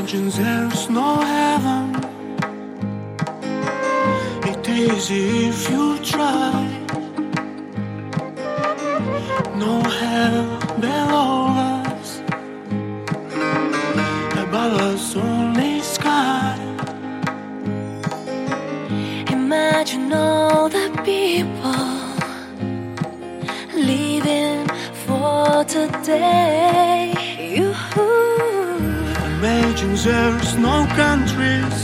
Imagine there's no heaven. It's easy if you try. No hell below us, above us only sky. Imagine all the people living for today. You Imagine there's no countries.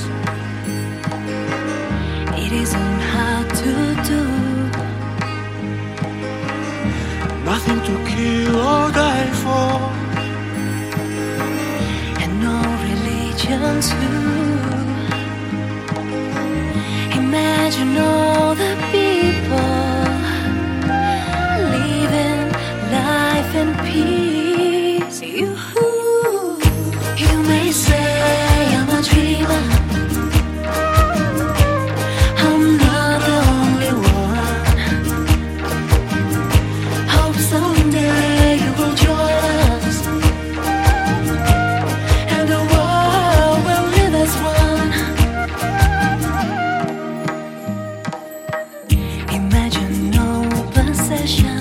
It isn't hard to do. Nothing to kill or die for, and no religion too. Imagine all the people living life in peace. You may say I'm a dreamer. I'm not the only one. Hope someday you will join us, and the world will live as one. Imagine no possession.